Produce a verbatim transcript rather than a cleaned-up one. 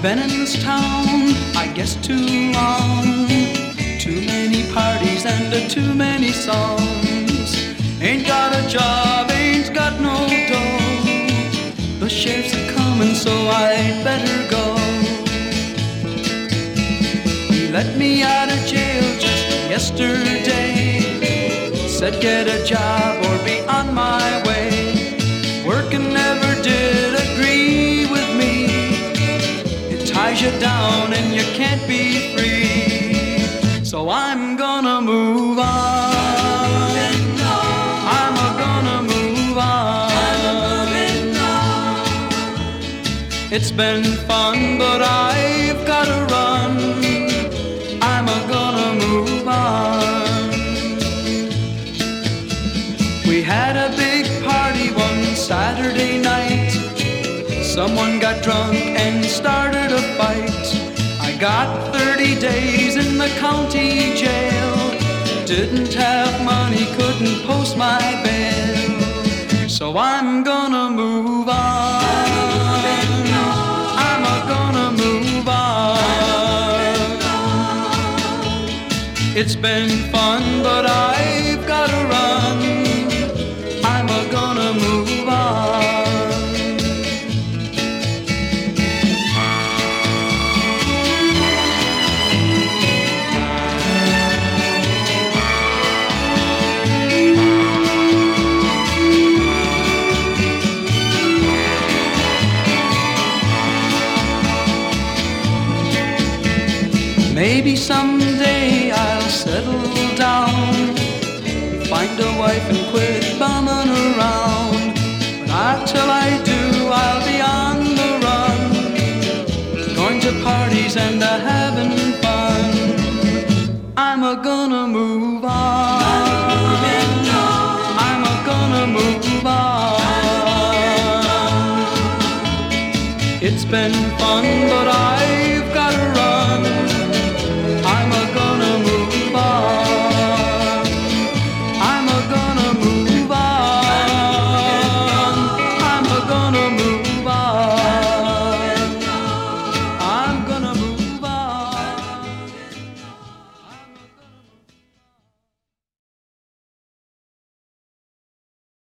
been in this town, I guess too long. Too many parties and uh, too many songs. Ain't got a job, ain't got no dough. The sheriff's a comin', so I'd better go. He let me out of jail just yesterday. Said get a job or be on my way. Working never did agree with me. It ties you down and you can't be free. So I'm gonna move on. I'm a gonna move on. It's been fun, but I've gotta run. I'm a gonna move on. We had a big party one Saturday night. Someone got drunk and started a fight. I got thirty days in the county jail. Didn't have money, couldn't post my bail. So I'm gonna move on. I'm a gonna move on. It's been fun, but I've gotta run. I'm a gonna move on. Maybe someday I'll settle down, find a wife and quit bumming around. But until I do, I'll be on the run, going to parties and uh, having fun. I'm a gonna move on. I'm a gonna move on. It's been fun, but